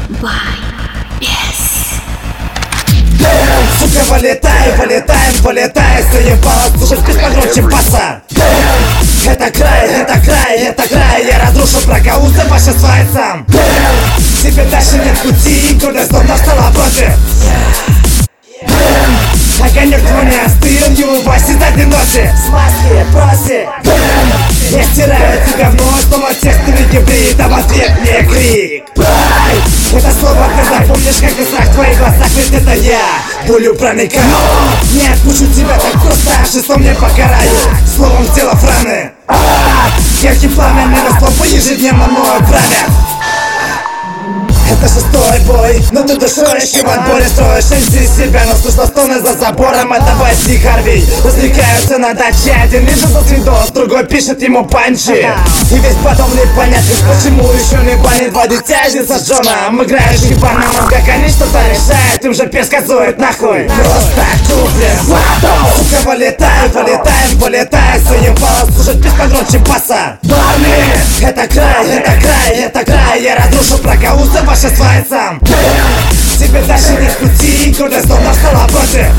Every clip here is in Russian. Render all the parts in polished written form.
by Yes. Сука, вылетай, заебалась, слушать пись погромче баса. Это край, я разрушу проколуться ваши свайцам. Тебе дальше нет пути, куда снова стала против. Огонек твой не остыл, его Васи задней носи. Смазки, проси. Я стираю тебя вновь, снова текст ты гибрид, а в ответ мне крик. Это слово ты запомнишь, как и страх в твоих глазах, ведь это я пулю проникаю. Не отпущу тебя так просто, шестом не покараю, словом сделав раны. Яркий пламенный расплав ежедневно мною правят. Это шестой бой, но ты душой еще в отборе строишь из себя. Но слышно стоны за забором, это Васи Харви. Развлекаются на даче, один лежит за свидос, другой пишет ему панчи. И весь потом непонятно, почему еще не банит два дитя сожженным. Играешь ебаным, как они что-то решают, им же пересказуют нахуй. Просто куплен. Сука, вылетай, заебалась, слушать пись погромче баса. Парни, это край, я разрушу проколуться ваши свайцам. Тебе дальше нет пути, куда снова стала против.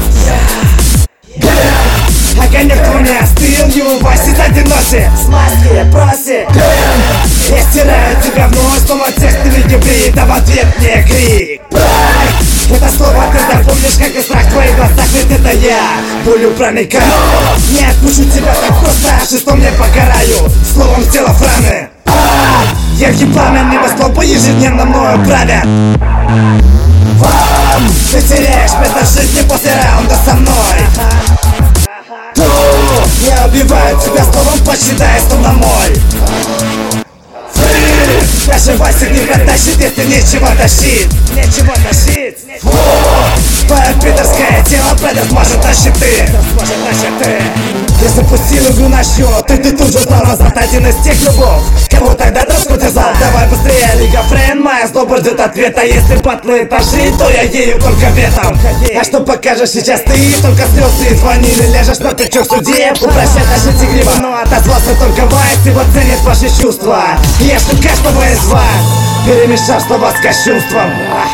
Огонек твой не остыл, его Васи задней носи. Смазки, проси. Я стираю тебя вновь, снова текст ты гибрид, а в ответ мне крик. Это слово ты запомнишь, как и страх в твоих глазах, ведь это я пулю проникаю. Не отпущу тебя так просто, шестом не покараю, словом сделав раны. Яркий пламенный восклоп ежедневно мною правят. Ты теряешь смысл жизни после раунда со мной. Я убиваю тебя словом, посчитай, что домой. Даже Васик не протащит, если нечего тащить. Твое питерское тело пройдет, может, на щиты. Я запустил игру на счет, ты тут же знал назад. Один из тех любов, кого тогда дроску терзал. Давай быстрее, Лига Фрейн, моя злоба ждет ответа. Если батлы этажи, то я ею только ветом. А что покажешь сейчас ты? Только слезы звонили, ляжешь на плечо в суде. Упрощать начать игриво, но отозвался только Вайс. Его ценит ваши чувства. Я жду каждого из вас, перемешав слова с кощунством.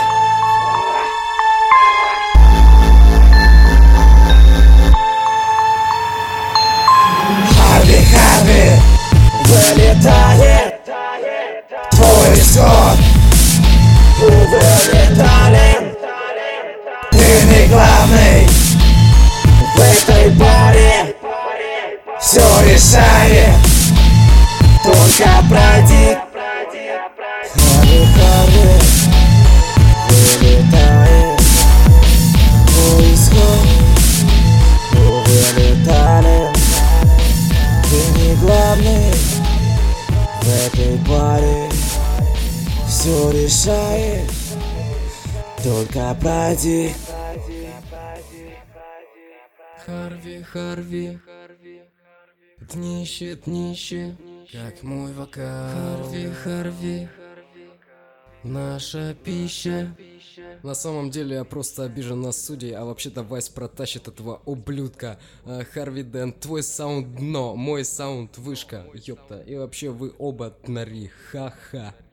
Харви, вылетает твой исход. Вылетали. Ты не главный в этой паре. Все решает только пройди. Харви, вылетает твой исход. Вылетали. Ты не главный в этой паре. Все решает только пройди. Харви, днище, как мой вокал. Харви, наша пища. На самом деле я просто обижен на судей, а вообще-то Вайс протащит этого ублюдка. Харви Дэн, твой саунд дно, мой саунд вышка, ёпта. И вообще вы оба днари, ха-ха.